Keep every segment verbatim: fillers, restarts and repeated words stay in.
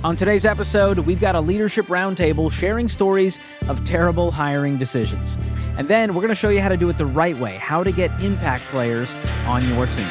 On today's episode, we've got a leadership roundtable sharing stories of terrible hiring decisions. And then we're going to show you how to do it the right way, how to get impact players on your team.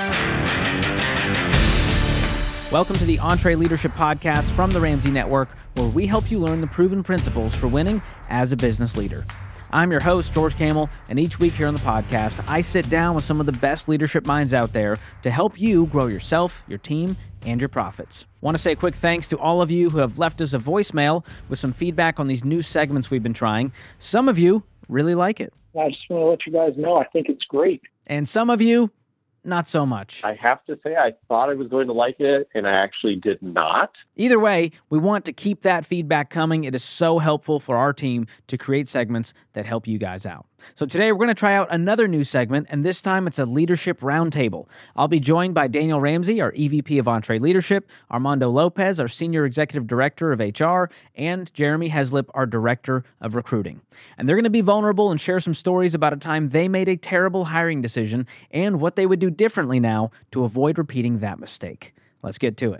Welcome to the EntreLeadership Podcast from the Ramsey Network, where we help you learn the proven principles for winning as a business leader. I'm your host, George Kamel, and each week here on the podcast, I sit down with some of the best leadership minds out there to help you grow yourself, your team, and your profits. Want to say a quick thanks to all of you who have left us a voicemail with some feedback on these new segments we've been trying. Some of you really like it. I just want to let you guys know I think it's great. And some of you, not so much. I have to say, I thought I was going to like it, and I actually did not. Either way, we want to keep that feedback coming. It is so helpful for our team to create segments that help you guys out. So today we're going to try out another new segment, and this time it's a leadership roundtable. I'll be joined by Daniel Ramsey, our E V P of EntreLeadership, Armando Lopez, our Senior Executive Director of H R, and Jeremy Heslip, our Director of Recruiting. And they're going to be vulnerable and share some stories about a time they made a terrible hiring decision and what they would do differently now to avoid repeating that mistake. Let's get to it.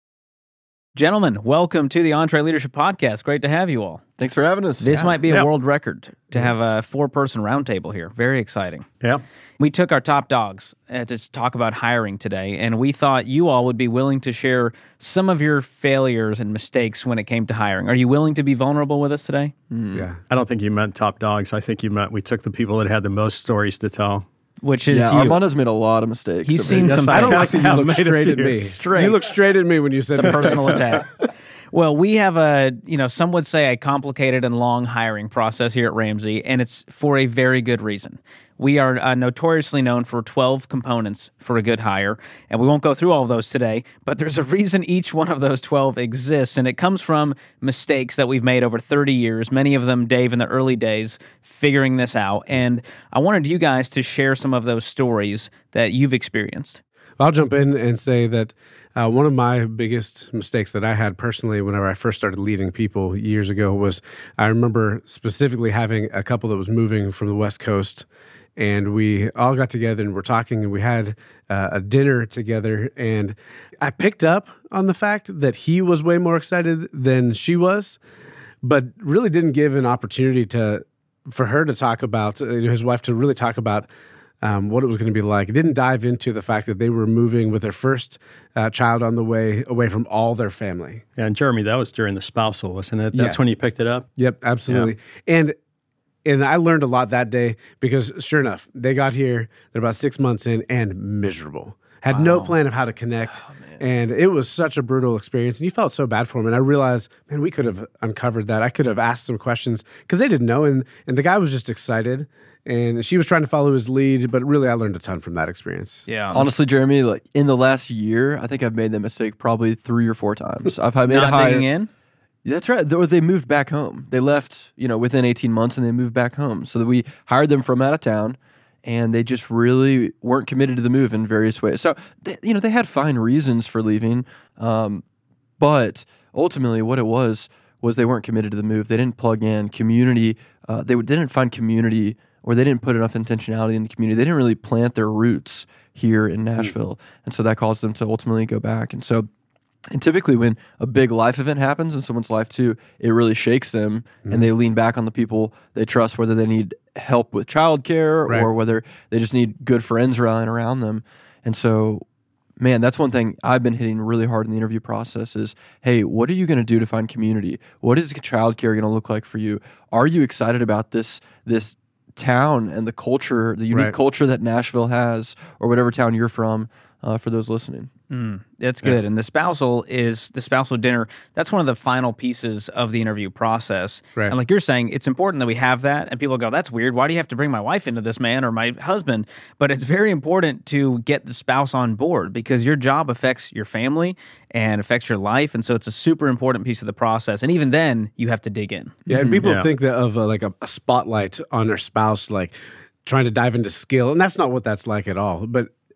Gentlemen, welcome to the EntreLeadership Podcast. Great to have you all. Thanks for having us. This yeah. might be a yeah. world record to have a four-person roundtable here. Very exciting. Yeah. We took our top dogs uh, to talk about hiring today, and we thought you all would be willing to share some of your failures and mistakes when it came to hiring. Are you willing to be vulnerable with us today? Mm. Yeah. I don't think you meant top dogs. I think you meant we took the people that had the most stories to tell. Which is yeah, you. Armando's made a lot of mistakes. He's seen yes, some. I I don't don't like like that you look straight at me. Straight. You look straight at me when you said some personal attack. Well, we have a, you know, some would say a complicated and long hiring process here at Ramsey, and it's for a very good reason. We are uh, notoriously known for twelve components for a good hire, and we won't go through all of those today, but there's a reason each one of those twelve exists, and it comes from mistakes that we've made over thirty years, many of them, Dave, in the early days, figuring this out. And I wanted you guys to share some of those stories that you've experienced. I'll jump in and say that uh, one of my biggest mistakes that I had personally whenever I first started leading people years ago was I remember specifically having a couple that was moving from the West Coast, and we all got together and we're talking, and we had uh, a dinner together, and I picked up on the fact that he was way more excited than she was, but really didn't give an opportunity to for her to talk about, uh, his wife to really talk about Um, what it was going to be like. It didn't dive into the fact that they were moving with their first uh, child on the way away from all their family. Yeah, and Jeremy, that was during the spousal, wasn't it? That's Yeah. when you picked it up? Yep, absolutely. Yeah. And and I learned a lot that day because sure enough, they got here, they're about six months in and miserable. Had Wow. no plan of how to connect. Oh, and it was such a brutal experience. And you felt so bad for them. And I realized, man, we could have uncovered that. I could have asked some questions because they didn't know. And, and the guy was just excited. And she was trying to follow his lead, but really I learned a ton from that experience. Yeah. Honestly, Jeremy, like in the last year, I think I've made that mistake probably three or four times. I've made Not a hire. digging in? That's right. They, they moved back home. They left, you know, within eighteen months, and they moved back home. So that we hired them from out of town, and they just really weren't committed to the move in various ways. So, they, you know, they had fine reasons for leaving, um, but ultimately, what it was was they weren't committed to the move. They didn't plug in community. Uh, they didn't find community. Or they didn't put enough intentionality in the community. They didn't really plant their roots here in Nashville. And so that caused them to ultimately go back. And so, and typically when a big life event happens in someone's life too, it really shakes them mm-hmm. and they lean back on the people they trust, whether they need help with childcare right. or whether they just need good friends rallying around them. And so, man, that's one thing I've been hitting really hard in the interview process is, hey, what are you going to do to find community? What is childcare going to look like for you? Are you excited about this, this, town and the culture, the unique right. culture that Nashville has, or whatever town you're from, uh, for those listening? Mm, that's good. Yeah. And the spousal is the spousal dinner. That's one of the final pieces of the interview process. Right. And like you're saying, it's important that we have that. And people go, that's weird. Why do you have to bring my wife into this, man, or my husband? But it's very important to get the spouse on board because your job affects your family and affects your life. And so it's a super important piece of the process. And even then, you have to dig in. Yeah, and people yeah. think that of uh, like a, a spotlight on their spouse, like trying to dive into skill. And that's not what that's like at all. But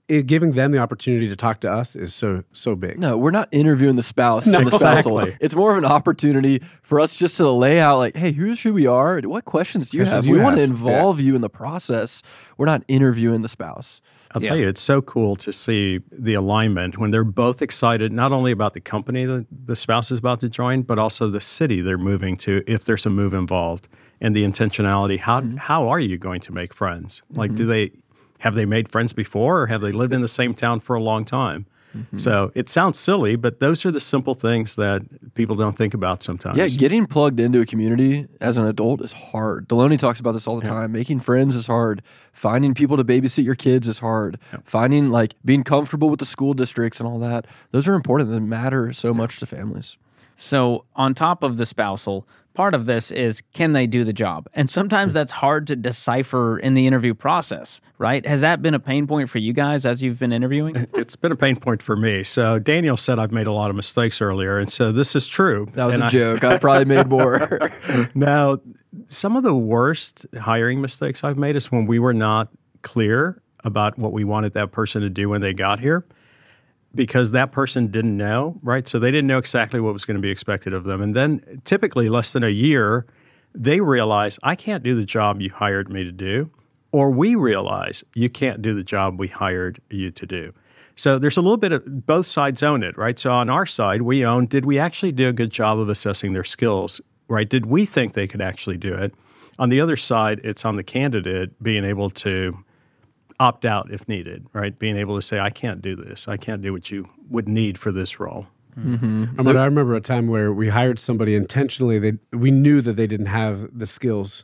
it, giving them the opportunity to talk to us is so so big. No, we're not interviewing the spouse No. and the spousal. Exactly. It's more of an opportunity for us just to lay out, like, hey, here's who we are. What questions do you Questions have? you we want to have. involve you in the process. We're not interviewing the spouse. I'll Yeah. tell you, it's so cool to see the alignment when they're both excited, not only about the company that the spouse is about to join, but also the city they're moving to if there's a move involved, and the intentionality. How Mm-hmm. how are you going to make friends? Like, do they have they made friends before, or have they lived in the same town for a long time? Mm-hmm. So it sounds silly, but those are the simple things that people don't think about sometimes. Yeah, getting plugged into a community as an adult is hard. Deloney talks about this all the time. Making friends is hard. Finding people to babysit your kids is hard. Finding, like, being comfortable with the school districts and all that. Those are important. They matter so much to families. So, on top of the spousal, part of this is, can they do the job? And sometimes that's hard to decipher in the interview process, right? Has that been a pain point for you guys as you've been interviewing? It's been a pain point for me. So Daniel said I've made a lot of mistakes earlier, and so this is true. That was And a I- joke. I probably made more. Now, some of the worst hiring mistakes I've made is when we were not clear about what we wanted that person to do when they got here, because that person didn't know, right? So they didn't know exactly what was going to be expected of them. And then typically less than a year, they realize, I can't do the job you hired me to do, or we realize you can't do the job we hired you to do. So there's a little bit of both sides own it, right? So on our side, we own, did we actually do a good job of assessing their skills, right? Did we think they could actually do it? On the other side, it's on the candidate being able to opt out if needed, right? Being able to say, I can't do this. I can't do what you would need for this role. I mean, I remember a time where we hired somebody intentionally. They we knew that they didn't have the skills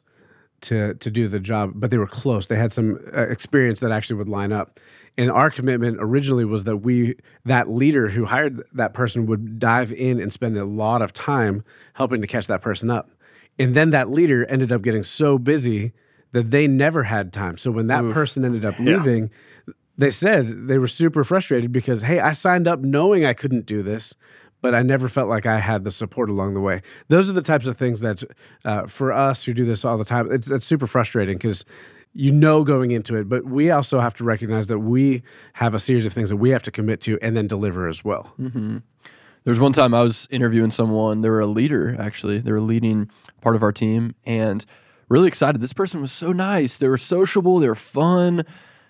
to to do the job, but they were close. They had some uh, experience that actually would line up. And our commitment originally was that we that leader who hired that person would dive in and spend a lot of time helping to catch that person up. And then that leader ended up getting so busy that they never had time. So when that person ended up leaving, they said they were super frustrated because, hey, I signed up knowing I couldn't do this, but I never felt like I had the support along the way. Those are the types of things that uh, for us who do this all the time, it's, it's super frustrating because you know going into it, but we also have to recognize that we have a series of things that we have to commit to and then deliver as well. Mm-hmm. There was one time I was interviewing someone. They were a leader, actually. They were leading part of our team and really excited. This person was so nice. They were sociable. They were fun.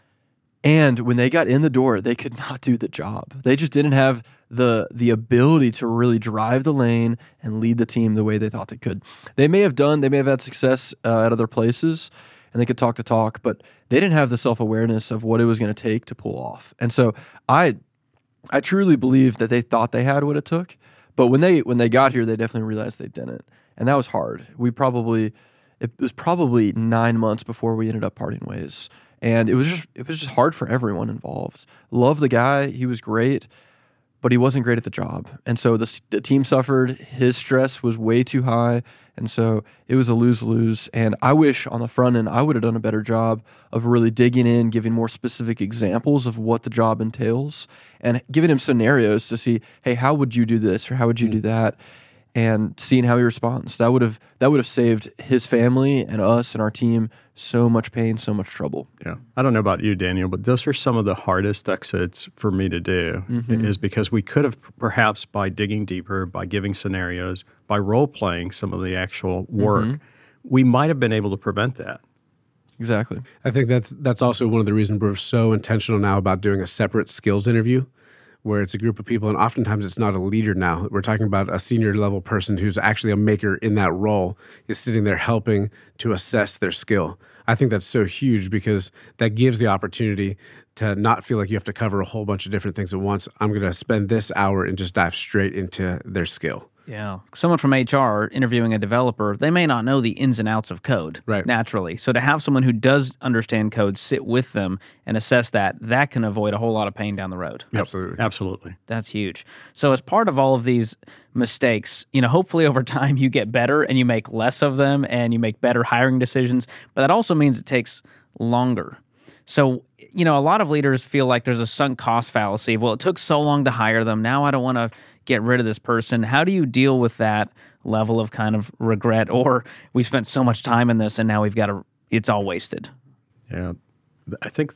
And when they got in the door, they could not do the job. They just didn't have the the ability to really drive the lane and lead the team the way they thought they could. They may have done, they may have had success uh, at other places, and they could talk the talk, but they didn't have the self-awareness of what it was going to take to pull off. And so I I truly believe that they thought they had what it took, but when they when they got here, they definitely realized they didn't. And that was hard. We probably it was probably nine months before we ended up parting ways. And it was just it was just hard for everyone involved. Love the guy, he was great, but he wasn't great at the job. And so the, the team suffered. His stress was way too high, and so it was a lose-lose. And I wish on the front end I would have done a better job of really digging in, giving more specific examples of what the job entails, and giving him scenarios to see, hey, how would you do this or how would you do that? And seeing how he responds. That would have that would have saved his family and us and our team so much pain, so much trouble. Yeah. I don't know about you, Daniel, but those are some of the hardest exits for me to do, Mm-hmm. is because we could have perhaps by digging deeper, by giving scenarios, by role-playing some of the actual work, Mm-hmm. we might have been able to prevent that. Exactly. I think that's that's also one of the reasons we're so intentional now about doing a separate skills interview, where it's a group of people, and oftentimes it's not a leader now. We're talking about a senior level person who's actually a maker in that role is sitting there helping to assess their skill. I think that's so huge because that gives the opportunity to not feel like you have to cover a whole bunch of different things at once. I'm going to spend this hour and just dive straight into their skill. Yeah. Someone from H R interviewing a developer, they may not know the ins and outs of code Right. naturally. So to have someone who does understand code sit with them and assess that, that can avoid a whole lot of pain down the road. Absolutely. Absolutely. That's huge. So as part of all of these mistakes, you know, hopefully over time you get better and you make less of them and you make better hiring decisions, but that also means it takes longer. So, you know, a lot of leaders feel like there's a sunk cost fallacy. Well, it took so long to hire them. Now I don't want to get rid of this person. How do you deal with that level of kind of regret? Or we spent so much time in this and now we've got to, it's all wasted. Yeah. I think that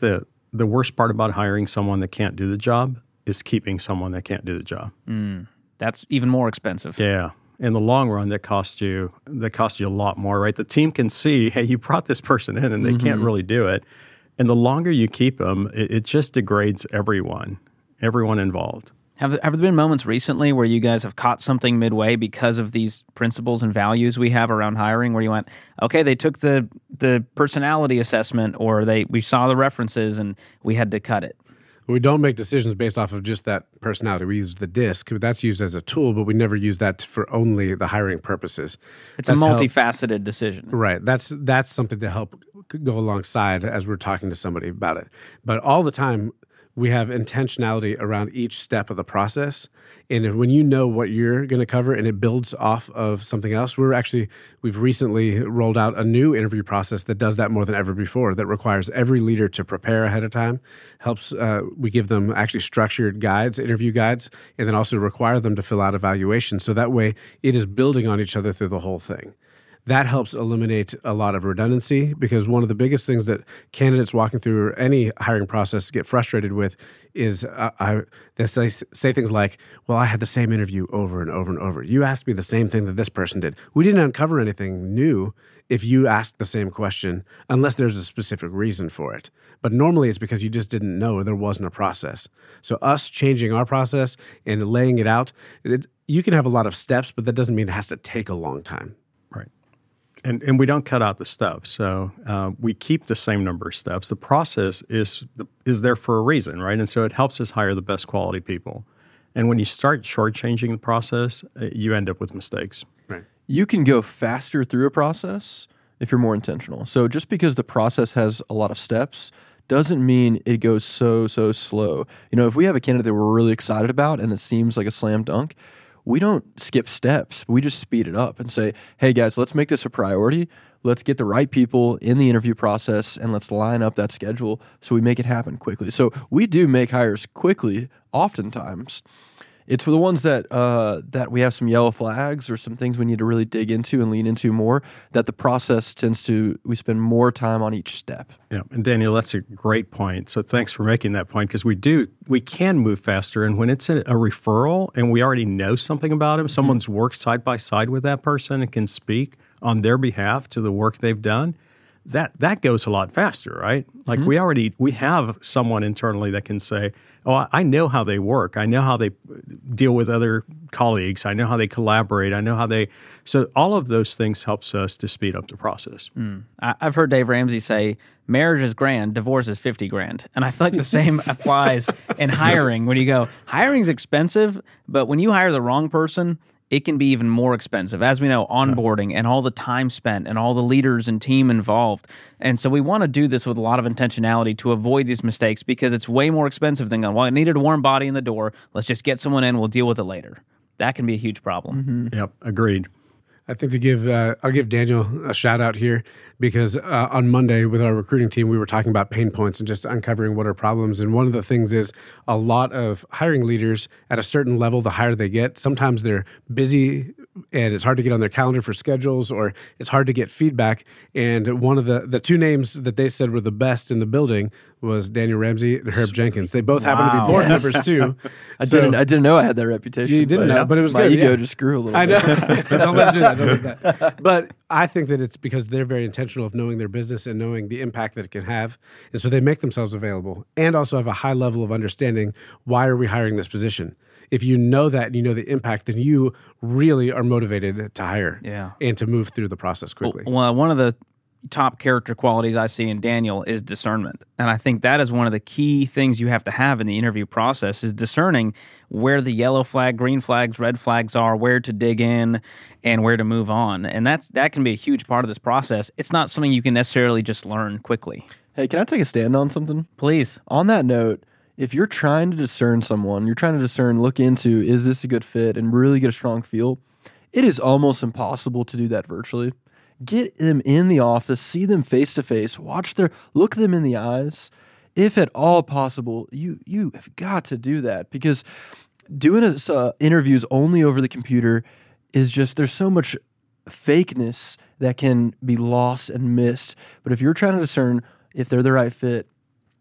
the worst part about hiring someone that can't do the job is keeping someone that can't do the job. Mm, that's even more expensive. Yeah. In the long run, that costs you that costs you a lot more, right? The team can see, hey, you brought this person in and they mm-hmm. can't really do it. And the longer you keep them, it, it just degrades everyone, everyone involved. Have, have there been moments recently where you guys have caught something midway because of these principles and values we have around hiring where you went, okay, they took the the personality assessment or they we saw the references and we had to cut it? We don't make decisions based off of just that personality. We use the DISC. That's used as a tool, but we never use that for only the hiring purposes. It's that's a multifaceted help, decision. Right. That's that's something to help go alongside as we're talking to somebody about it. But all the time, we have intentionality around each step of the process. And if, when you know what you're going to cover and it builds off of something else, we're actually, we've recently rolled out a new interview process that does that more than ever before, that requires every leader to prepare ahead of time, helps, uh, we give them actually structured guides, interview guides, and then also require them to fill out evaluations. So that way it is building on each other through the whole thing. That helps eliminate a lot of redundancy because one of the biggest things that candidates walking through any hiring process get frustrated with is uh, I, they say, say things like, well, I had the same interview over and over and over. You asked me the same thing that this person did. We didn't uncover anything new if you asked the same question, unless there's a specific reason for it. But normally it's because you just didn't know there wasn't a process. So us changing our process and laying it out, it, you can have a lot of steps, but that doesn't mean it has to take a long time. Right. And and we don't cut out the steps. So uh, we keep the same number of steps. The process is is there for a reason, right? And so it helps us hire the best quality people. And when you start shortchanging the process, you end up with mistakes. Right. You can go faster through a process if you're more intentional. So just because the process has a lot of steps doesn't mean it goes so, so slow. You know, if we have a candidate that we're really excited about and it seems like a slam dunk, we don't skip steps. We just speed it up and say, hey, guys, let's make this a priority. Let's get the right people in the interview process and let's line up that schedule so we make it happen quickly. So we do make hires quickly oftentimes. It's for the ones that uh, that we have some yellow flags or some things we need to really dig into and lean into more, that the process tends to, we spend more time on each step. Yeah, and Daniel, that's a great point. So thanks for making that point because we do, we can move faster. And when it's a, a referral and we already know something about him, someone's worked side by side with that person and can speak on their behalf to the work they've done, that that goes a lot faster, right? Like mm-hmm. we already, we have someone internally that can say, oh, I, I know how they work. I know how they deal with other colleagues. I know how they collaborate. I know how they, so all of those things helps us to speed up the process. Mm. I, I've heard Dave Ramsey say, marriage is grand, divorce is fifty grand. And I feel like the same applies in hiring when you go, hiring's expensive, but when you hire the wrong person, it can be even more expensive. As we know, onboarding and all the time spent and all the leaders and team involved. And so we want to do this with a lot of intentionality to avoid these mistakes because it's way more expensive than going, well, I needed a warm body in the door. Let's just get someone in. We'll deal with it later. That can be a huge problem. Mm-hmm. Yep, agreed. I think to give, uh, I'll give Daniel a shout out here because uh, on Monday with our recruiting team, we were talking about pain points and just uncovering what are problems. And one of the things is a lot of hiring leaders at a certain level, the higher they get, sometimes they're busy and it's hard to get on their calendar for schedules or it's hard to get feedback. And one of the, the two names that they said were the best in the building was Daniel Ramsey and Herb Jenkins. They both happen wow. to be board yes. members too. I so, didn't I didn't know I had that reputation. You didn't but, know, but it was my good. ego yeah. just grew a little I bit. know. Don't let them do that. Don't do that. But I think that it's because they're very intentional of knowing their business and knowing the impact that it can have. And so they make themselves available and also have a high level of understanding why are we hiring this position. If you know that and you know the impact, then you really are motivated to hire yeah. and to move through the process quickly. Well, well, one of the top character qualities I see in Daniel is discernment. And I think that is one of the key things you have to have in the interview process is discerning where the yellow flag, green flags, red flags are, where to dig in and where to move on. And that's that can be a huge part of this process. It's not something you can necessarily just learn quickly. Hey, can I take a stand on something? Please. On that note, if you're trying to discern someone, you're trying to discern, look into, is this a good fit and really get a strong feel, it is almost impossible to do that virtually. Get them in the office, see them face to face, watch their, look them in the eyes. If at all possible, you you have got to do that because doing a, uh, interviews only over the computer is just, there's so much fakeness that can be lost and missed. But if you're trying to discern if they're the right fit,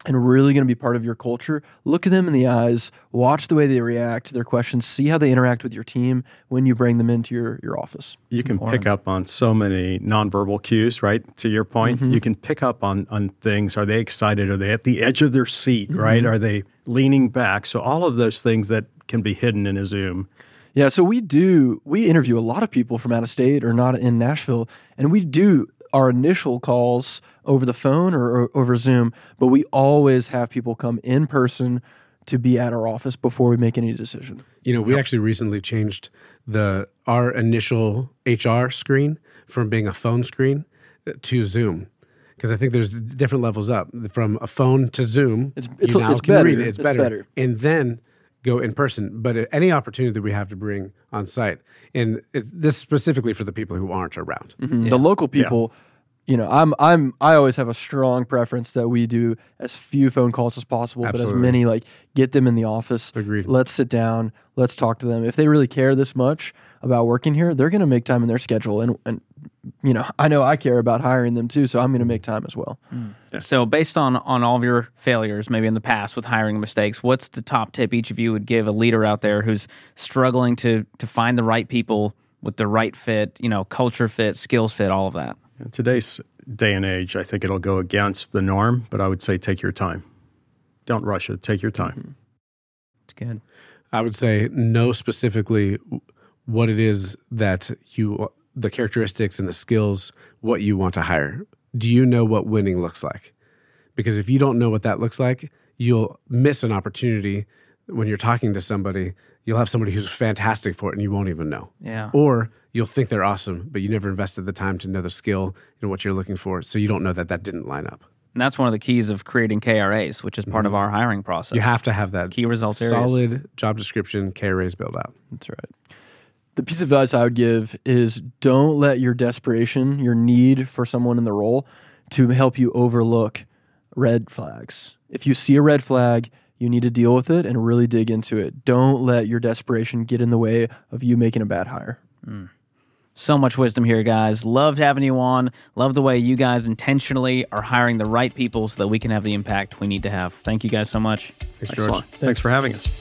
and really going to be part of your culture, look at them in the eyes, watch the way they react to their questions, see how they interact with your team when you bring them into your, your office. You can pick up on so many nonverbal cues, right? To your point, mm-hmm. you can pick up on, on things. Are they excited? Are they at the edge of their seat, mm-hmm. right? Are they leaning back? So all of those things that can be hidden in a Zoom. Yeah, so we do, we interview a lot of people from out of state or not in Nashville, and we do our initial calls over the phone or, or over Zoom, but we always have people come in person to be at our office before we make any decision. You know, we yep. actually recently changed the our initial H R screen from being a phone screen to Zoom. Because I think there's different levels up. From a phone to Zoom, it's, it's, you now it's can better. read it. It's, it's better. better. And then go in person. But any opportunity that we have to bring on site, and it, this specifically for the people who aren't around. Mm-hmm. Yeah. The local people, yeah. you know, I'm I'm I always have a strong preference that we do as few phone calls as possible, Absolutely. but as many, like, get them in the office. Agreed. Let's sit down. Let's talk to them. If they really care this much about working here, they're going to make time in their schedule. And, and, you know, I know I care about hiring them too, so I'm going to make time as well. Mm. Yeah. So based on, on all of your failures, maybe in the past with hiring mistakes, what's the top tip each of you would give a leader out there who's struggling to to find the right people with the right fit, you know, culture fit, skills fit, all of that? In today's day and age, I think it'll go against the norm, but I would say take your time. Don't rush it. Take your time. It's good. I would say know specifically what it is that you, the characteristics and the skills, what you want to hire. Do you know what winning looks like? Because if you don't know what that looks like, you'll miss an opportunity when you're talking to somebody. You'll have somebody who's fantastic for it and you won't even know. Yeah. Or you'll think they're awesome, but you never invested the time to know the skill and what you're looking for. So you don't know that that didn't line up. And that's one of the keys of creating K R As, which is part mm-hmm. of our hiring process. You have to have that key results solid areas. Job description, K R As built out. That's right. The piece of advice I would give is don't let your desperation, your need for someone in the role to help you overlook red flags. If you see a red flag, you need to deal with it and really dig into it. Don't let your desperation get in the way of you making a bad hire. Mm. So much wisdom here, guys. Loved having you on. Love the way you guys intentionally are hiring the right people so that we can have the impact we need to have. Thank you guys so much. Thanks, George. Thanks. Thanks for having us.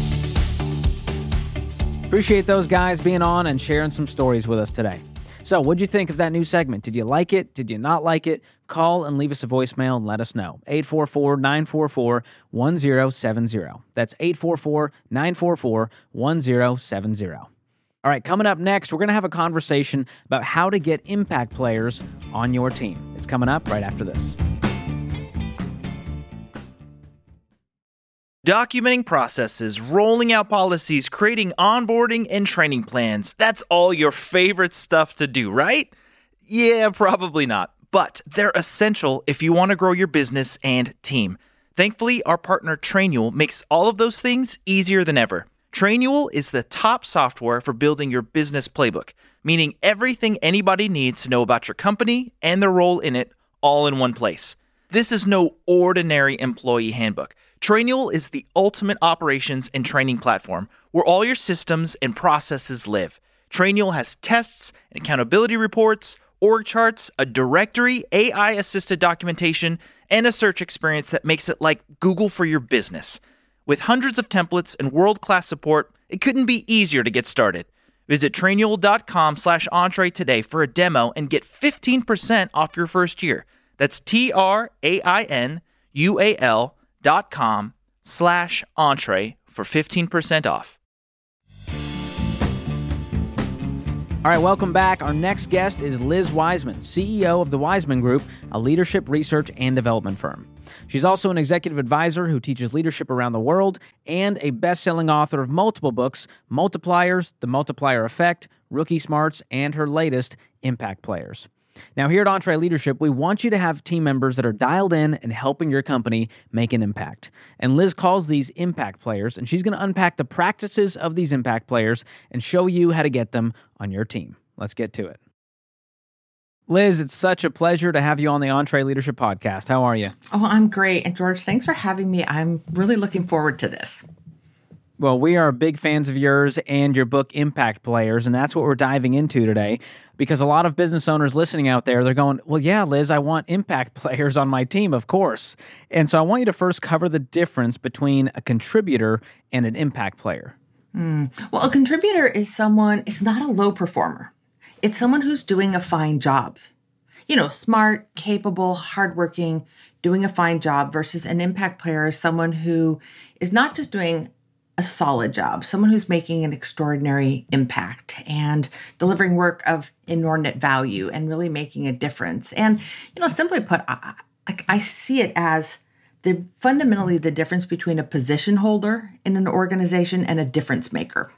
Appreciate those guys being on and sharing some stories with us today. So what'd you think of that new segment? Did you like it? Did you not like it? Call and leave us a voicemail and let us know. eight four four, nine four four, one zero seven zero. That's eight four four, nine four four, one zero seven zero. All right, coming up next, we're going to have a conversation about how to get impact players on your team. It's coming up right after this. Documenting processes, rolling out policies, creating onboarding and training plans. That's all your favorite stuff to do, right? Yeah, probably not. But they're essential if you want to grow your business and team. Thankfully, our partner Trainual makes all of those things easier than ever. Trainual is the top software for building your business playbook, meaning everything anybody needs to know about your company and their role in it all in one place. This is no ordinary employee handbook. Trainual is the ultimate operations and training platform where all your systems and processes live. Trainual has tests and accountability reports, org charts, a directory, A I-assisted documentation, and a search experience that makes it like Google for your business. With hundreds of templates and world-class support, it couldn't be easier to get started. Visit trainual.com slash entree today for a demo and get fifteen percent off your first year. That's T-R-A-I-N-U-A-L dot com slash entree for fifteen percent off. All right, welcome back. Our next guest is Liz Wiseman, C E O of the Wiseman Group, a leadership research and development firm. She's also an executive advisor who teaches leadership around the world and a best-selling author of multiple books, Multipliers, The Multiplier Effect, Rookie Smarts, and her latest, Impact Players. Now, here at Entree Leadership, we want you to have team members that are dialed in and helping your company make an impact. And Liz calls these impact players, and she's going to unpack the practices of these impact players and show you how to get them on your team. Let's get to it. Liz, it's such a pleasure to have you on the Entree Leadership Podcast. How are you? Oh, I'm great. And George, thanks for having me. I'm really looking forward to this. Well, we are big fans of yours and your book, Impact Players, and that's what we're diving into today because a lot of business owners listening out there, they're going, well, yeah, Liz, I want impact players on my team, of course. And so I want you to first cover the difference between a contributor and an impact player. Mm. Well, a contributor is someone, it's not a low performer. It's someone who's doing a fine job. You know, smart, capable, hardworking, doing a fine job versus an impact player is someone who is not just doing a solid job, someone who's making an extraordinary impact and delivering work of inordinate value and really making a difference. And, you know, simply put, I, I see it as the fundamentally the difference between a position holder in an organization and a difference maker.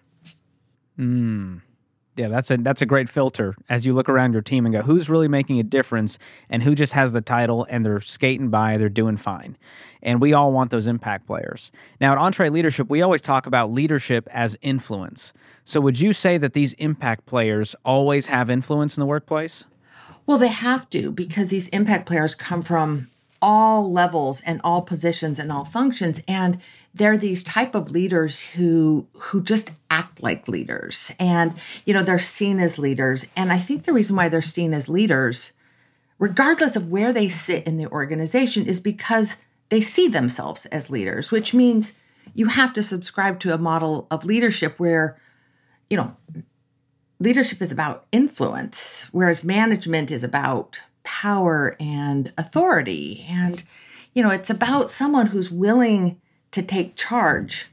Mm. Yeah, that's a that's a great filter as you look around your team and go, who's really making a difference and who just has the title and they're skating by, they're doing fine. And we all want those impact players. Now, at EntreLeadership, we always talk about leadership as influence. So would you say that these impact players always have influence in the workplace? Well, they have to, because these impact players come from all levels and all positions and all functions. And they're these type of leaders who who just act like leaders. And, you know, they're seen as leaders. And I think the reason why they're seen as leaders, regardless of where they sit in the organization, is because they see themselves as leaders, which means you have to subscribe to a model of leadership where, you know, leadership is about influence, whereas management is about power and authority. And, you know, it's about someone who's willing to take charge.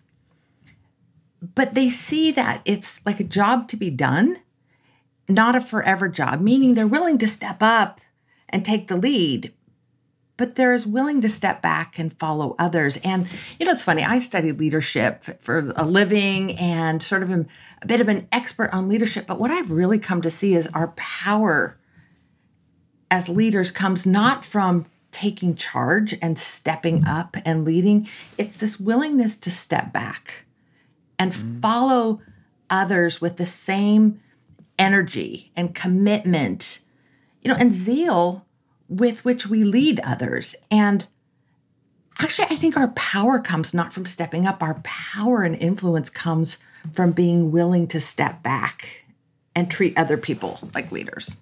But they see that it's like a job to be done, not a forever job, meaning they're willing to step up and take the lead, but they're as willing to step back and follow others. And, you know, it's funny, I studied leadership for a living and sort of am a bit of an expert on leadership. But what I've really come to see is our power as leaders comes not from taking charge and stepping up and leading. It's this willingness to step back and mm-hmm. follow others with the same energy and commitment, you know, and zeal with which we lead others. And actually, I think our power comes not from stepping up. Our power and influence comes from being willing to step back and treat other people like leaders.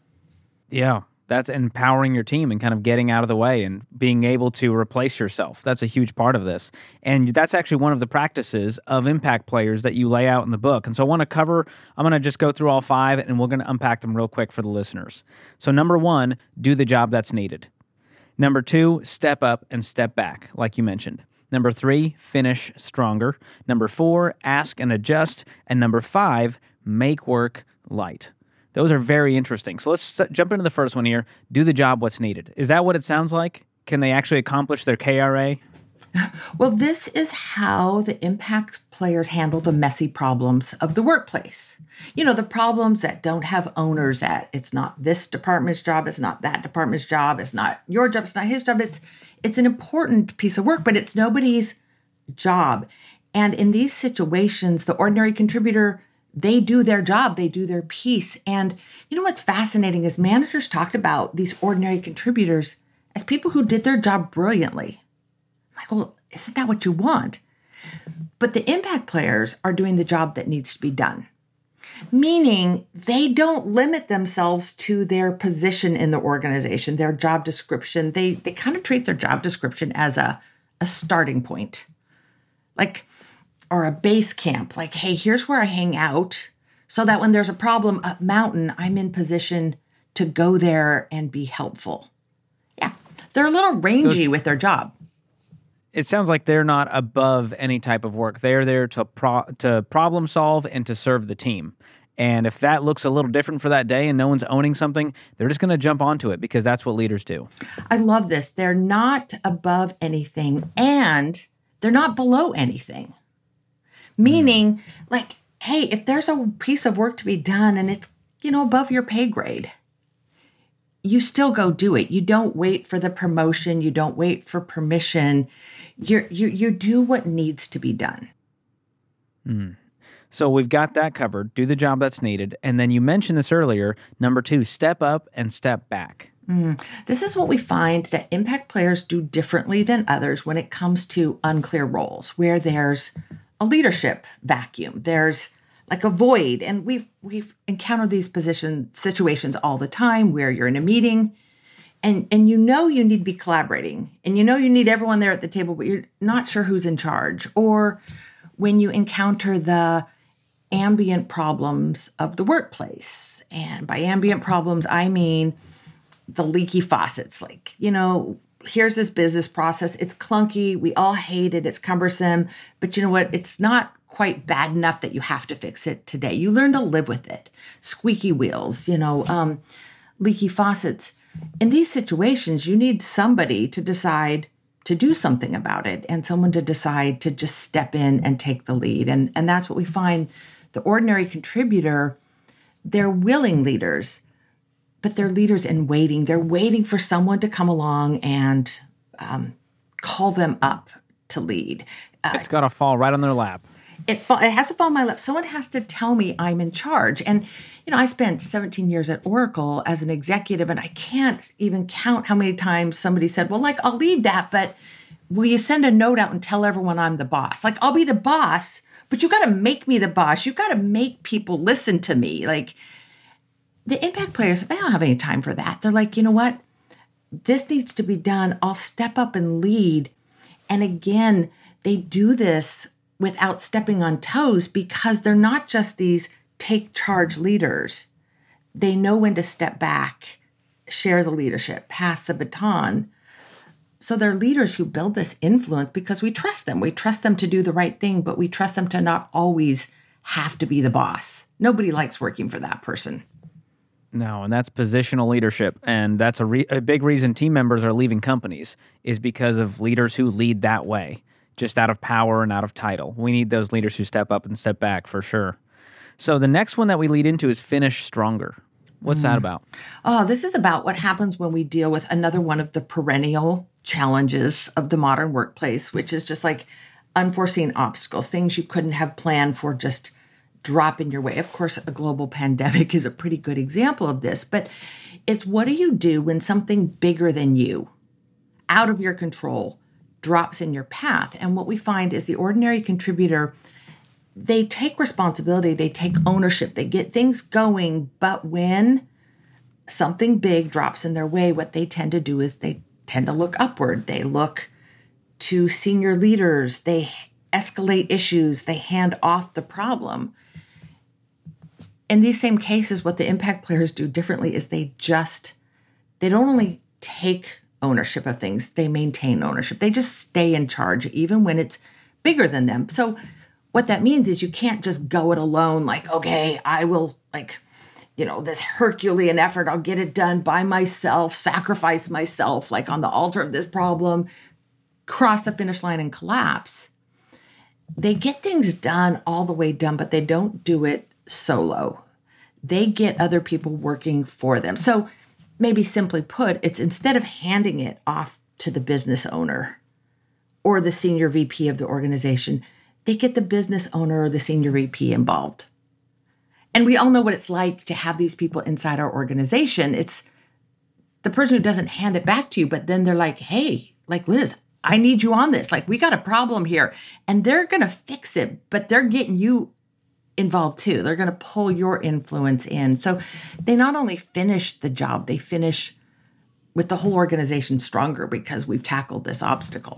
Yeah, that's empowering your team and kind of getting out of the way and being able to replace yourself. That's a huge part of this. And that's actually one of the practices of impact players that you lay out in the book. And so I want to cover, I'm going to just go through all five and we're going to unpack them real quick for the listeners. So number one, do the job that's needed. Number two, step up and step back, like you mentioned. Number three, finish stronger. Number four, ask and adjust. And number five, make work light. Those are very interesting. So let's st- jump into the first one here. Do the job what's needed. Is that what it sounds like? Can they actually accomplish their K R A? Well, this is how the impact players handle the messy problems of the workplace. You know, the problems that don't have owners at. It's not this department's job. It's not that department's job. It's not your job. It's not his job. It's it's an important piece of work, but it's nobody's job. And in these situations, the ordinary contributor, they do their job, they do their piece. And you know what's fascinating is managers talked about these ordinary contributors as people who did their job brilliantly. I'm like, well, isn't that what you want? But the impact players are doing the job that needs to be done, meaning they don't limit themselves to their position in the organization, their job description. They they kind of treat their job description as a, a starting point. Like, or a base camp, like, hey, here's where I hang out so that when there's a problem up mountain, I'm in position to go there and be helpful. Yeah, they're a little rangy so with their job. It sounds like they're not above any type of work. They're there to pro- to problem solve and to serve the team. And if that looks a little different for that day and no one's owning something, they're just going to jump onto it because that's what leaders do. I love this. They're not above anything and they're not below anything. Meaning, like, hey, if there's a piece of work to be done and it's, you know, above your pay grade, you still go do it. You don't wait for the promotion. You don't wait for permission. You're, you you do what needs to be done. Mm. So we've got that covered. Do the job that's needed. And then you mentioned this earlier. Number two, step up and step back. Mm. This is what we find that impact players do differently than others when it comes to unclear roles, where there's a leadership vacuum. There's like a void. And we've we've encountered these position situations all the time where you're in a meeting and, and you know you need to be collaborating and you know you need everyone there at the table, but you're not sure who's in charge. Or when you encounter the ambient problems of the workplace. And by ambient problems, I mean the leaky faucets. Like, you know, here's this business process. It's clunky. We all hate it. It's cumbersome. But you know what? It's not quite bad enough that you have to fix it today. You learn to live with it. Squeaky wheels, you know, um, leaky faucets. In these situations, you need somebody to decide to do something about it and someone to decide to just step in and take the lead. And, and that's what we find. The ordinary contributor, they're willing leaders, but they're leaders in waiting. They're waiting for someone to come along and um, call them up to lead. Uh, It's got to fall right on their lap. It, fa- it has to fall on my lap. Someone has to tell me I'm in charge. And, you know, I spent seventeen years at Oracle as an executive, and I can't even count how many times somebody said, well, like, I'll lead that, but will you send a note out and tell everyone I'm the boss? Like, I'll be the boss, but you got to make me the boss. You got to make people listen to me. Like, the impact players, they don't have any time for that. They're like, you know what? This needs to be done. I'll step up and lead. And again, they do this without stepping on toes because they're not just these take charge leaders. They know when to step back, share the leadership, pass the baton. So they're leaders who build this influence because we trust them. We trust them to do the right thing, but we trust them to not always have to be the boss. Nobody likes working for that person. No, and that's positional leadership. And that's a, re- a big reason team members are leaving companies is because of leaders who lead that way, just out of power and out of title. We need those leaders who step up and step back for sure. So the next one that we lead into is finish stronger. What's mm. that about? Oh, this is about what happens when we deal with another one of the perennial challenges of the modern workplace, which is just like unforeseen obstacles, things you couldn't have planned for just drop in your way. Of course, a global pandemic is a pretty good example of this, but it's what do you do when something bigger than you, out of your control, drops in your path? And what we find is the ordinary contributor, they take responsibility, they take ownership, they get things going, but when something big drops in their way, what they tend to do is they tend to look upward. They look to senior leaders, they escalate issues, they hand off the problem. In these same cases, what the impact players do differently is they just, they don't only take ownership of things, they maintain ownership. They just stay in charge, even when it's bigger than them. So what that means is you can't just go it alone, like, okay, I will, like, you know, this Herculean effort, I'll get it done by myself, sacrifice myself, like on the altar of this problem, cross the finish line and collapse. They get things done all the way done, but they don't do it solo. They get other people working for them. So maybe simply put, it's instead of handing it off to the business owner or the senior V P of the organization, they get the business owner or the senior V P involved. And we all know what it's like to have these people inside our organization. It's the person who doesn't hand it back to you, but then they're like, hey, like Liz, I need you on this. Like, we got a problem here. And they're going to fix it, but they're getting you involved too. They're going to pull your influence in. So they not only finish the job, they finish with the whole organization stronger because we've tackled this obstacle.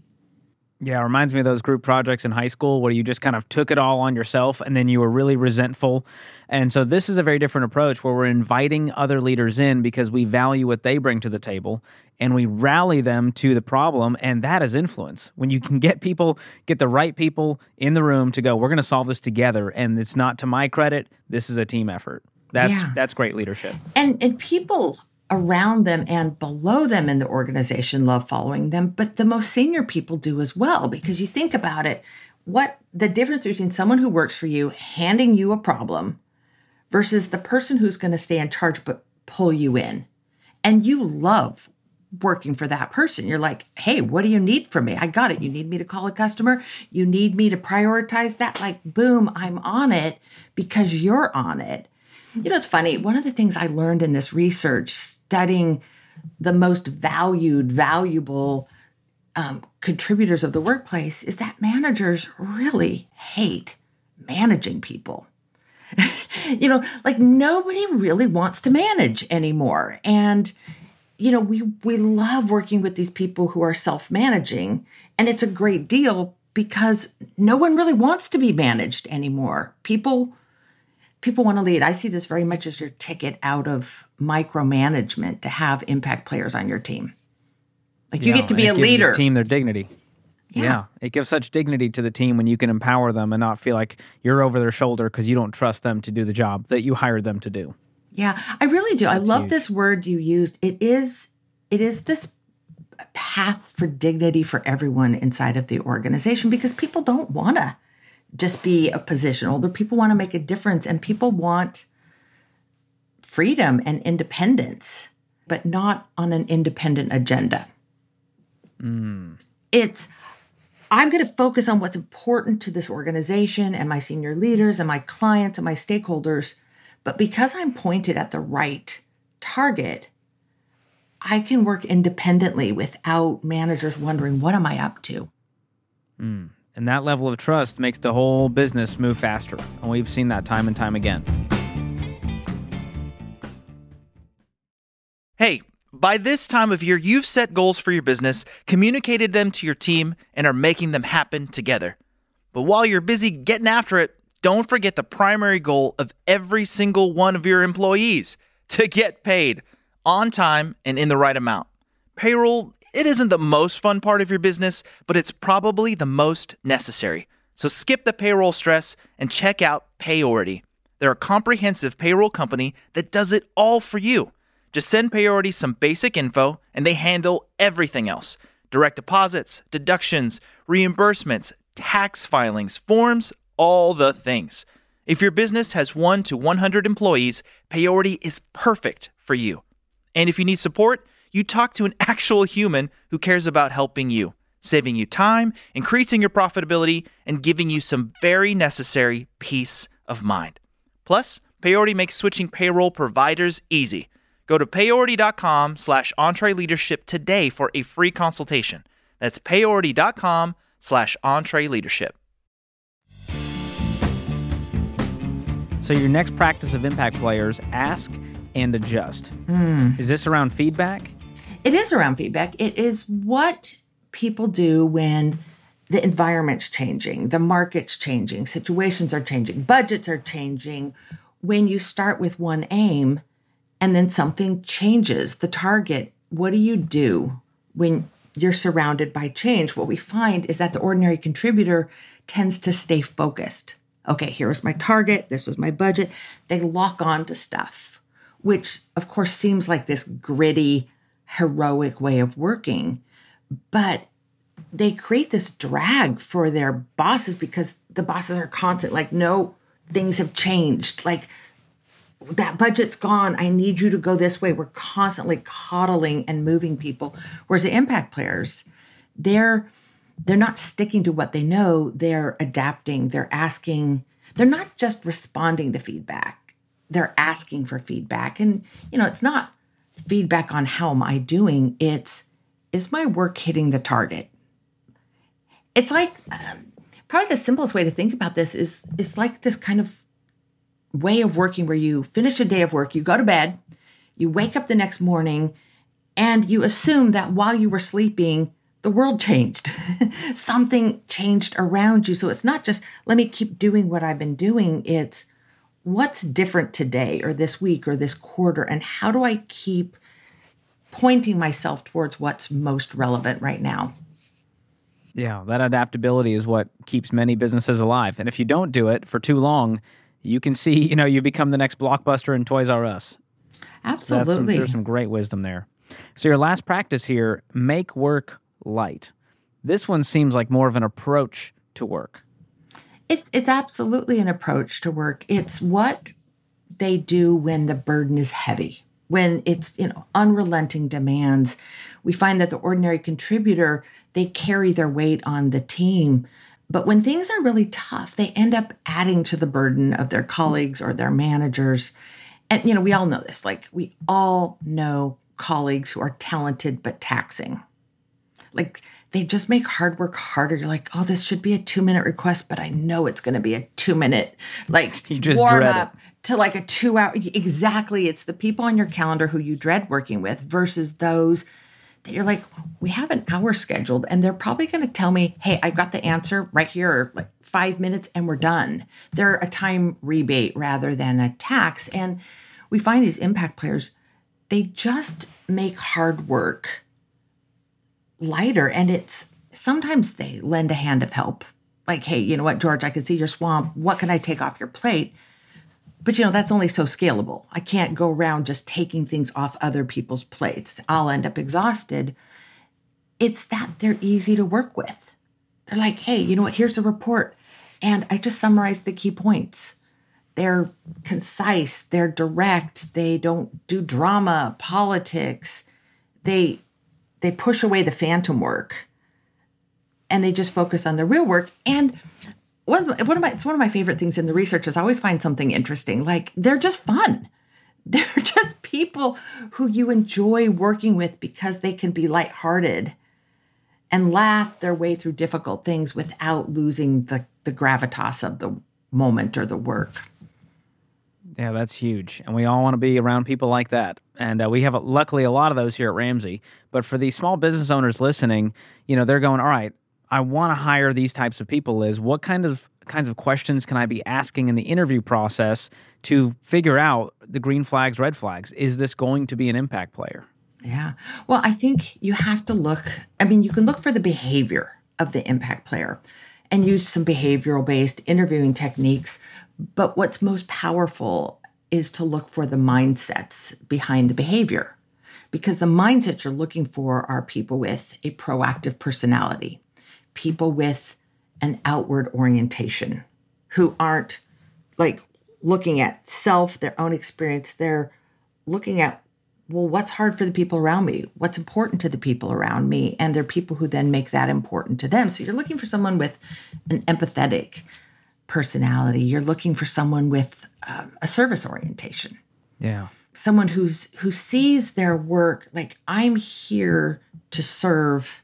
Yeah, it reminds me of those group projects in high school where you just kind of took it all on yourself and then you were really resentful. And so this is a very different approach where we're inviting other leaders in because we value what they bring to the table and we rally them to the problem, and that is influence. When you can get people, get the right people in the room to go, we're going to solve this together, and it's not to my credit, this is a team effort. That's yeah. that's great leadership. And and people around them and below them in the organization love following them, but the most senior people do as well, because you think about it, what the difference between someone who works for you handing you a problem versus the person who's going to stay in charge but pull you in. And you love working for that person. You're like, hey, what do you need from me? I got it. You need me to call a customer? You need me to prioritize that? Like, boom, I'm on it because you're on it. You know, it's funny. One of the things I learned in this research, studying the most valued, valuable um, contributors of the workplace is that managers really hate managing people. You know, like nobody really wants to manage anymore. And, you know, we, we love working with these people who are self-managing, and it's a great deal because no one really wants to be managed anymore. People, people want to lead. I see this very much as your ticket out of micromanagement to have impact players on your team. Like you Yeah, get to be it a gives leader. the team their dignity. Yeah. Yeah. It gives such dignity to the team when you can empower them and not feel like you're over their shoulder because you don't trust them to do the job that you hired them to do. Yeah, I really do. I love huge. this word you used. It is it is this path for dignity for everyone inside of the organization because people don't want to just be a position holder. People want to make a difference, and people want freedom and independence, but not on an independent agenda. Mm. It's I'm going to focus on what's important to this organization and my senior leaders and my clients and my stakeholders. But because I'm pointed at the right target, I can work independently without managers wondering, what am I up to? Mm. And that level of trust makes the whole business move faster. And we've seen that time and time again. Hey, by this time of year, you've set goals for your business, communicated them to your team, and are making them happen together. But while you're busy getting after it, don't forget the primary goal of every single one of your employees: to get paid on time and in the right amount. Payroll, it isn't the most fun part of your business, but it's probably the most necessary. So skip the payroll stress and check out Payority. They're a comprehensive payroll company that does it all for you. Just send Payority some basic info, and they handle everything else. Direct deposits, deductions, reimbursements, tax filings, forms, all the things. If your business has one to one hundred employees, Payority is perfect for you. And if you need support, you talk to an actual human who cares about helping you, saving you time, increasing your profitability, and giving you some very necessary peace of mind. Plus, Payority makes switching payroll providers easy. Go to payority.com slash EntreLeadership today for a free consultation. That's payority.com slash EntreLeadership. So your next practice of impact players, ask and adjust. Mm. Is this around feedback? It is around feedback. It is what people do when the environment's changing, the market's changing, situations are changing, budgets are changing. When you start with one aim and then something changes the target, what do you do when you're surrounded by change? What we find is that the ordinary contributor tends to stay focused. Okay, here was my target. This was my budget. They lock on to stuff, which of course seems like this gritty, heroic way of working, but they create this drag for their bosses because the bosses are constant, like, no, things have changed. Like, that budget's gone. I need you to go this way. We're constantly coddling and moving people. Whereas the impact players, they're they're not sticking to what they know. They're adapting. They're asking. They're not just responding to feedback. They're asking for feedback. And, you know, it's not feedback on how am I doing. It's, is my work hitting the target? It's like, um, probably the simplest way to think about this is, is like this kind of way of working where you finish a day of work, you go to bed, you wake up the next morning, and you assume that while you were sleeping, the world changed. Something changed around you. So it's not just, let me keep doing what I've been doing. It's what's different today or this week or this quarter, and how do I keep pointing myself towards what's most relevant right now? Yeah, that adaptability is what keeps many businesses alive. And if you don't do it for too long, you can see, you know, you become the next Blockbuster and Toys R Us. Absolutely. So some, there's some great wisdom there. So your last practice here, make work light. This one seems like more of an approach to work. It's it's absolutely an approach to work. It's what they do when the burden is heavy, when it's, you know, unrelenting demands. We find that the ordinary contributor, they carry their weight on the team. But when things are really tough, they end up adding to the burden of their colleagues or their managers. And, you know, we all know this. Like, we all know colleagues who are talented but taxing. Like, they just make hard work harder. You're like, oh, this should be a two minute request, but I know it's going to be a two minute, like You just warm dread up to like a two hour. Exactly. It's the people on your calendar who you dread working with versus those that you're like, we have an hour scheduled and they're probably going to tell me, hey, I got the answer right here, or like five minutes and we're done. They're a time rebate rather than a tax. And we find these impact players, they just make hard work lighter. And it's sometimes they lend a hand of help. Like, hey, you know what, George, I can see your swamp. What can I take off your plate? But, you know, that's only so scalable. I can't go around just taking things off other people's plates. I'll end up exhausted. It's that they're easy to work with. They're like, hey, you know what, here's a report. And I just summarized the key points. They're concise, they're direct, they don't do drama, politics. They they push away the phantom work and they just focus on the real work. And one of, one of my it's one of my favorite things in the research is I always find something interesting. Like, they're just fun. They're just people who you enjoy working with because they can be lighthearted and laugh their way through difficult things without losing the, the gravitas of the moment or the work. Yeah, that's huge. And we all want to be around people like that. And uh, we have, a, luckily, a lot of those here at Ramsey. But for these small business owners listening, you know, they're going, all right, I want to hire these types of people, Liz. What kind of kinds of questions can I be asking in the interview process to figure out the green flags, red flags? Is this going to be an impact player? Yeah. Well, I think you have to look, I mean, you can look for the behavior of the impact player and use some behavioral-based interviewing techniques. But what's most powerful is to look for the mindsets behind the behavior, because the mindsets you're looking for are people with a proactive personality, people with an outward orientation who aren't like looking at self, their own experience. They're looking at, well, what's hard for the people around me? What's important to the people around me? And they're people who then make that important to them. So you're looking for someone with an empathetic personality. You're looking for someone with um, a service orientation. Yeah. Someone who's who sees their work like, I'm here to serve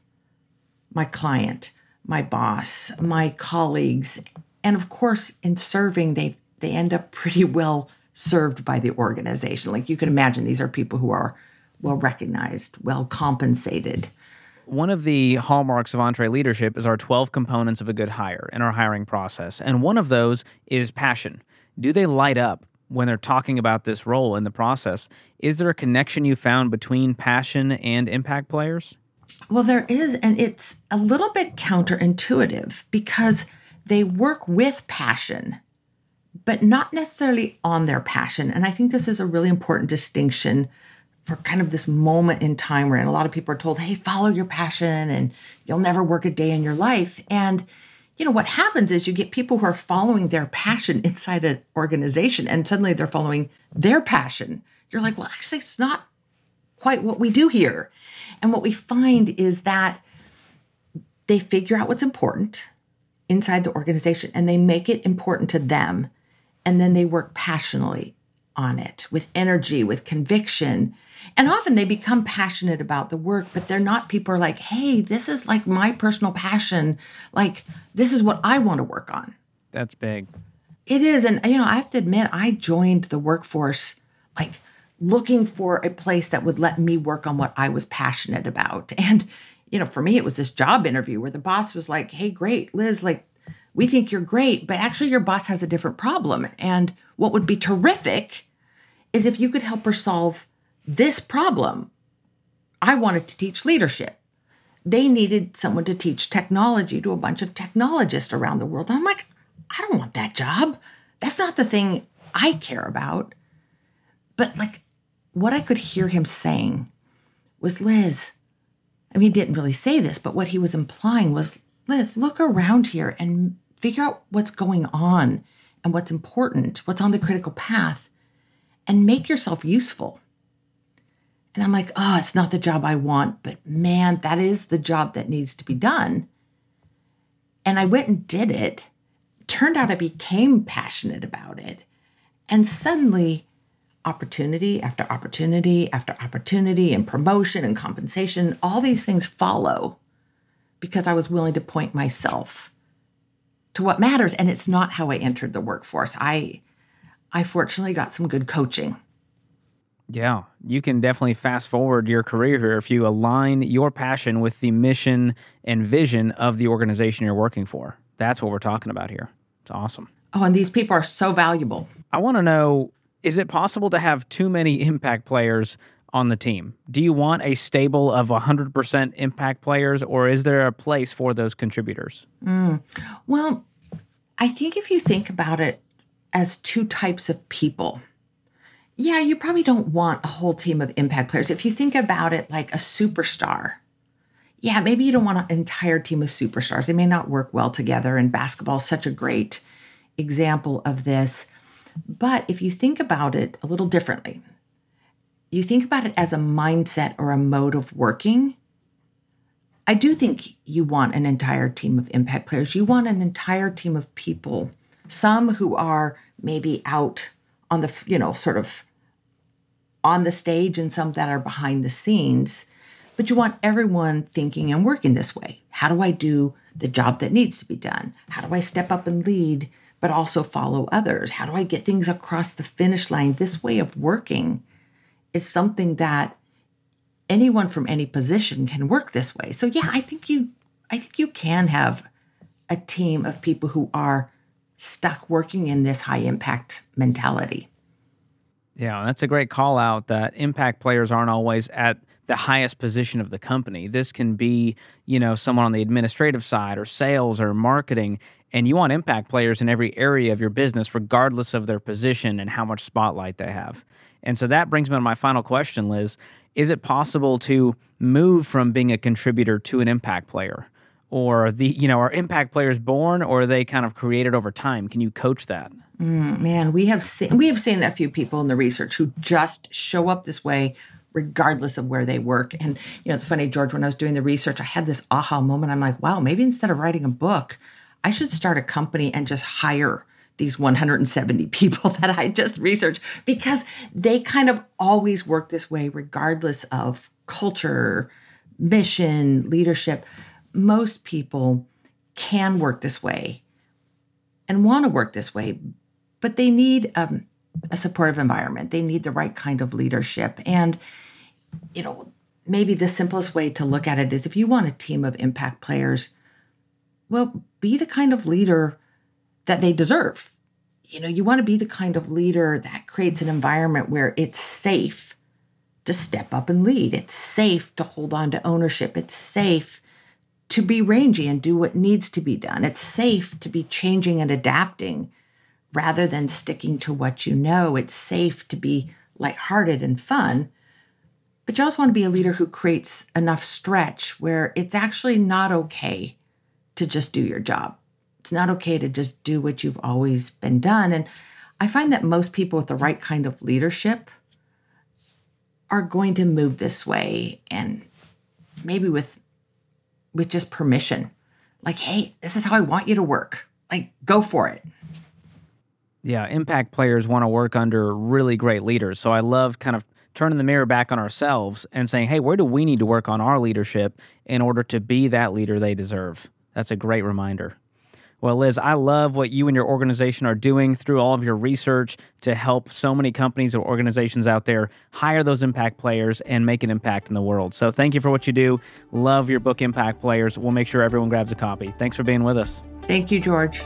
my client, my boss, my colleagues. And of course, in serving, they they end up pretty well served by the organization. Like, you can imagine, these are people who are well recognized, well compensated. One of the hallmarks of EntreLeadership is our twelve components of a good hire in our hiring process. And one of those is passion. Do they light up when they're talking about this role in the process? Is there a connection you found between passion and impact players? Well, there is, and it's a little bit counterintuitive because they work with passion, but not necessarily on their passion. And I think this is a really important distinction for kind of this moment in time where a lot of people are told, hey, follow your passion and you'll never work a day in your life. And, you know, what happens is you get people who are following their passion inside an organization and suddenly they're following their passion. You're like, well, actually, it's not quite what we do here. And what we find is that they figure out what's important inside the organization and they make it important to them. And then they work passionately on it with energy, with conviction. And often they become passionate about the work, but they're not people who are like, hey, this is like my personal passion. Like, this is what I want to work on. That's big. It is. And, you know, I have to admit, I joined the workforce like looking for a place that would let me work on what I was passionate about. And, you know, for me, it was this job interview where the boss was like, hey, great, Liz, like, we think you're great, but actually your boss has a different problem. And what would be terrific is if you could help her solve this problem. I wanted to teach leadership. They needed someone to teach technology to a bunch of technologists around the world. And I'm like, I don't want that job. That's not the thing I care about. But like, what I could hear him saying was, Liz, I mean, he didn't really say this, but what he was implying was, Liz, look around here and figure out what's going on and what's important, what's on the critical path, and make yourself useful. And I'm like, oh, it's not the job I want, but man, that is the job that needs to be done. And I went and did it. Turned out I became passionate about it. And suddenly, opportunity after opportunity after opportunity and promotion and compensation, all these things follow because I was willing to point myself to what matters. And it's not how I entered the workforce. I, I fortunately got some good coaching. Yeah, you can definitely fast forward your career here if you align your passion with the mission and vision of the organization you're working for. That's what we're talking about here. It's awesome. Oh, and these people are so valuable. I want to know, is it possible to have too many impact players on the team? Do you want a stable of one hundred percent impact players, or is there a place for those contributors? Mm. Well, I think if you think about it as two types of people, yeah, you probably don't want a whole team of impact players. If you think about it like a superstar, yeah, maybe you don't want an entire team of superstars. They may not work well together, and basketball is such a great example of this. But if you think about it a little differently, you think about it as a mindset or a mode of working, I do think you want an entire team of impact players. You want an entire team of people, some who are maybe out on the, you know, sort of on the stage and some that are behind the scenes, but you want everyone thinking and working this way. How do I do the job that needs to be done? How do I step up and lead, but also follow others? How do I get things across the finish line? This way of working is something that anyone from any position can work this way. So yeah, I think you, I think you can have a team of people who are stuck working in this high impact mentality. Yeah, that's a great call out that impact players aren't always at the highest position of the company. This can be, you know, someone on the administrative side or sales or marketing, and you want impact players in every area of your business, regardless of their position and how much spotlight they have. And so that brings me to my final question, Liz. Is it possible to move from being a contributor to an impact player? Or the, you know, are impact players born, or are they kind of created over time? Can you coach that? Mm, man, we have seen we have seen a few people in the research who just show up this way, regardless of where they work. And you know, it's funny, George. When I was doing the research, I had this aha moment. I'm like, wow, maybe instead of writing a book, I should start a company and just hire these one hundred seventy people that I just researched, because they kind of always work this way, regardless of culture, mission, leadership. Most people can work this way and want to work this way, but they need um, a supportive environment. They need the right kind of leadership. And, you know, maybe the simplest way to look at it is if you want a team of impact players, well, be the kind of leader that they deserve. You know, you want to be the kind of leader that creates an environment where it's safe to step up and lead. It's safe to hold on to ownership. It's safe to be rangy and do what needs to be done. It's safe to be changing and adapting rather than sticking to what you know. It's safe to be lighthearted and fun, but you also want to be a leader who creates enough stretch where it's actually not okay to just do your job. It's not okay to just do what you've always been done. And I find that most people with the right kind of leadership are going to move this way, and maybe with with just permission. Like, hey, this is how I want you to work. Like, go for it. Yeah, impact players want to work under really great leaders. So I love kind of turning the mirror back on ourselves and saying, hey, where do we need to work on our leadership in order to be that leader they deserve? That's a great reminder. Well, Liz, I love what you and your organization are doing through all of your research to help so many companies or organizations out there hire those impact players and make an impact in the world. So thank you for what you do. Love your book, Impact Players. We'll make sure everyone grabs a copy. Thanks for being with us. Thank you, George.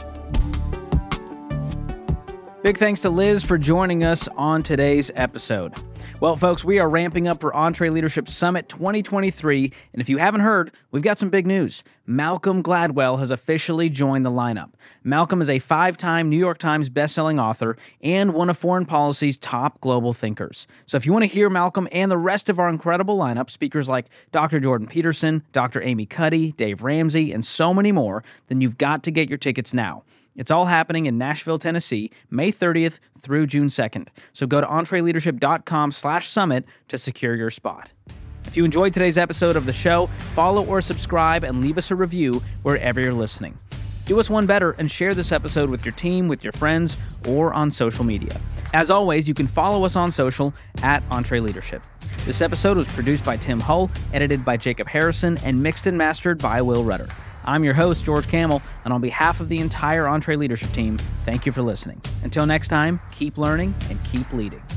Big thanks to Liz for joining us on today's episode. Well, folks, we are ramping up for EntreLeadership Summit twenty twenty-three, and if you haven't heard, we've got some big news. Malcolm Gladwell has officially joined the lineup. Malcolm is a five-time New York Times bestselling author and one of foreign policy's top global thinkers. So if you want to hear Malcolm and the rest of our incredible lineup, speakers like Doctor Jordan Peterson, Doctor Amy Cuddy, Dave Ramsey, and so many more, then you've got to get your tickets now. It's all happening in Nashville, Tennessee, May thirtieth through June second. So go to entreleadership.com slash summit to secure your spot. If you enjoyed today's episode of the show, follow or subscribe and leave us a review wherever you're listening. Do us one better and share this episode with your team, with your friends, or on social media. As always, you can follow us on social at EntreLeadership. This episode was produced by Tim Hull, edited by Jacob Harrison, and mixed and mastered by Will Rudder. I'm your host, George Kamel, and on behalf of the entire EntreLeadership team, thank you for listening. Until next time, keep learning and keep leading.